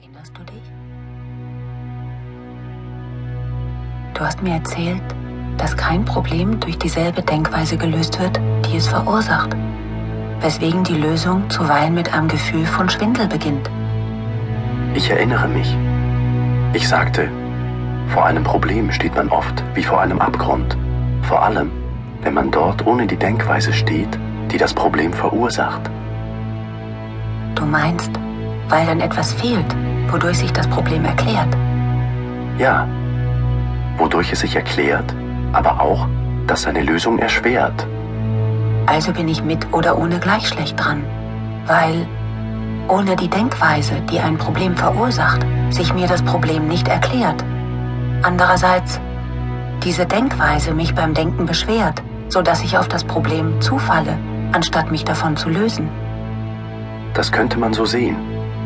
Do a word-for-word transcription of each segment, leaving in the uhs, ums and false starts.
Erinnerst du dich? Du hast mir erzählt, dass kein Problem durch dieselbe Denkweise gelöst wird, die es verursacht, weswegen die Lösung zuweilen mit einem Gefühl von Schwindel beginnt. Ich erinnere mich. Ich sagte, vor einem Problem steht man oft wie vor einem Abgrund, vor allem, wenn man dort ohne die Denkweise steht, die das Problem verursacht. Du meinst, weil dann etwas fehlt, wodurch sich das Problem erklärt? Ja, wodurch es sich erklärt, aber auch, dass seine Lösung erschwert. Also bin ich mit oder ohne gleich schlecht dran, weil ohne die Denkweise, die ein Problem verursacht, sich mir das Problem nicht erklärt. Andererseits, diese Denkweise mich beim Denken beschwert, sodass ich auf das Problem zufalle, anstatt mich davon zu lösen. Das könnte man so sehen.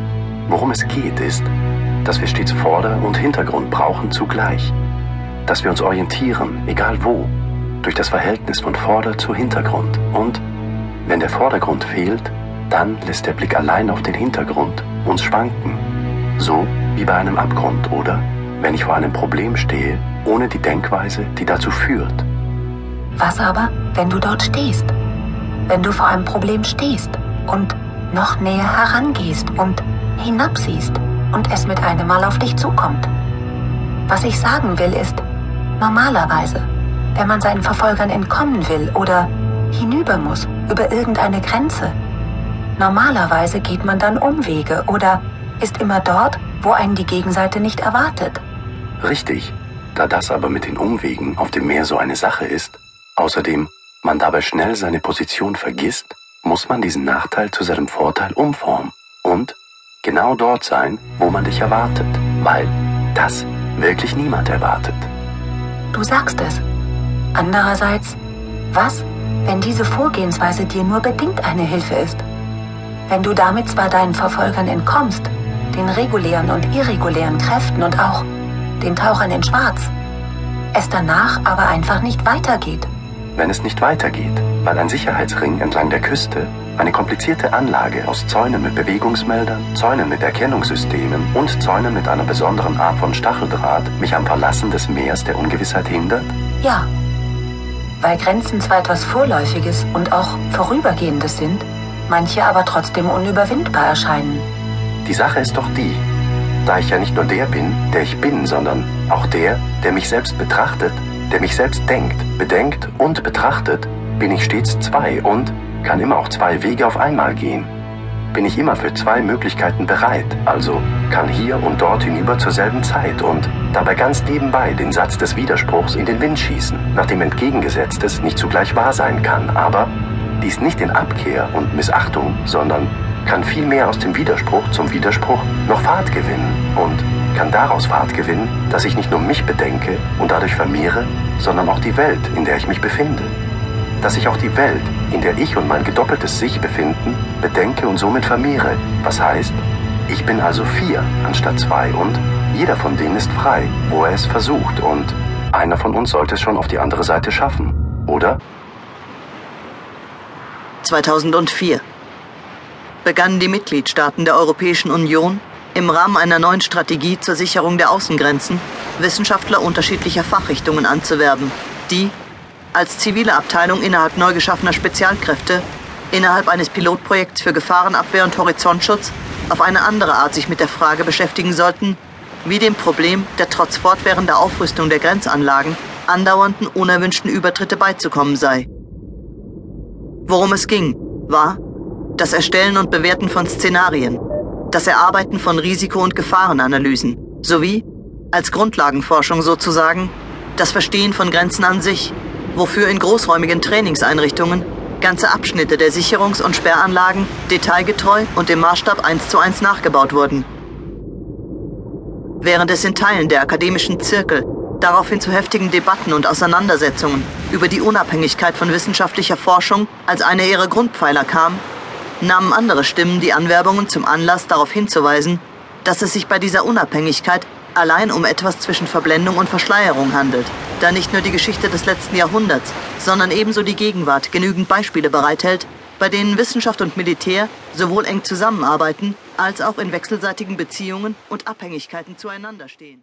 Worum es geht, ist, dass wir stets Vorder- und Hintergrund brauchen zugleich. Dass wir uns orientieren, egal wo, durch das Verhältnis von Vorder- zu Hintergrund. Und wenn der Vordergrund fehlt, dann lässt der Blick allein auf den Hintergrund uns schwanken. So wie bei einem Abgrund oder, wenn ich vor einem Problem stehe, ohne die Denkweise, die dazu führt. Was aber, wenn du dort stehst? Wenn du vor einem Problem stehst und noch näher herangehst und hinabsiehst und es mit einem Mal auf dich zukommt? Was ich sagen will ist, normalerweise, wenn man seinen Verfolgern entkommen will oder hinüber muss über irgendeine Grenze, normalerweise geht man dann Umwege oder ist immer dort, wo einen die Gegenseite nicht erwartet. Richtig, da das aber mit den Umwegen auf dem Meer so eine Sache ist, außerdem man dabei schnell seine Position vergisst, muss man diesen Nachteil zu seinem Vorteil umformen und genau dort sein, wo man dich erwartet, weil das wirklich niemand erwartet. Du sagst es. Andererseits, was, wenn diese Vorgehensweise dir nur bedingt eine Hilfe ist? Wenn du damit zwar deinen Verfolgern entkommst, den regulären und irregulären Kräften und auch den Tauchern in Schwarz, es danach aber einfach nicht weitergeht. Wenn es nicht weitergeht, weil ein Sicherheitsring entlang der Küste, eine komplizierte Anlage aus Zäunen mit Bewegungsmeldern, Zäunen mit Erkennungssystemen und Zäunen mit einer besonderen Art von Stacheldraht mich am Verlassen des Meers der Ungewissheit hindert? Ja, weil Grenzen zwar etwas Vorläufiges und auch Vorübergehendes sind, manche aber trotzdem unüberwindbar erscheinen. Die Sache ist doch die, da ich ja nicht nur der bin, der ich bin, sondern auch der, der mich selbst betrachtet, der mich selbst denkt, bedenkt und betrachtet, bin ich stets zwei und kann immer auch zwei Wege auf einmal gehen. Bin ich immer für zwei Möglichkeiten bereit, also kann hier und dort hinüber zur selben Zeit und dabei ganz nebenbei den Satz des Widerspruchs in den Wind schießen, nachdem Entgegengesetztes nicht zugleich wahr sein kann, aber dies nicht in Abkehr und Missachtung, sondern kann vielmehr aus dem Widerspruch zum Widerspruch noch Fahrt gewinnen und kann daraus Fahrt gewinnen, dass ich nicht nur mich bedenke und dadurch vermehre, sondern auch die Welt, in der ich mich befinde. Dass ich auch die Welt, in der ich und mein gedoppeltes Sich befinden, bedenke und somit vermehre. Was heißt, ich bin also vier anstatt zwei und jeder von denen ist frei, wo er es versucht und einer von uns sollte es schon auf die andere Seite schaffen, oder? zweitausendvier begannen die Mitgliedstaaten der Europäischen Union im Rahmen einer neuen Strategie zur Sicherung der Außengrenzen Wissenschaftler unterschiedlicher Fachrichtungen anzuwerben, die als zivile Abteilung innerhalb neu geschaffener Spezialkräfte innerhalb eines Pilotprojekts für Gefahrenabwehr und Horizontschutz auf eine andere Art sich mit der Frage beschäftigen sollten, wie dem Problem der trotz fortwährender Aufrüstung der Grenzanlagen andauernden unerwünschten Übertritte beizukommen sei. Worum es ging, war das Erstellen und Bewerten von Szenarien, das Erarbeiten von Risiko- und Gefahrenanalysen sowie, als Grundlagenforschung sozusagen, das Verstehen von Grenzen an sich, wofür in großräumigen Trainingseinrichtungen ganze Abschnitte der Sicherungs- und Sperranlagen detailgetreu und im Maßstab eins zu eins nachgebaut wurden. Während es in Teilen der akademischen Zirkel daraufhin zu heftigen Debatten und Auseinandersetzungen über die Unabhängigkeit von wissenschaftlicher Forschung als einer ihrer Grundpfeiler kam, nahmen andere Stimmen die Anwerbungen zum Anlass, darauf hinzuweisen, dass es sich bei dieser Unabhängigkeit allein um etwas zwischen Verblendung und Verschleierung handelt, da nicht nur die Geschichte des letzten Jahrhunderts, sondern ebenso die Gegenwart genügend Beispiele bereithält, bei denen Wissenschaft und Militär sowohl eng zusammenarbeiten, als auch in wechselseitigen Beziehungen und Abhängigkeiten zueinander stehen.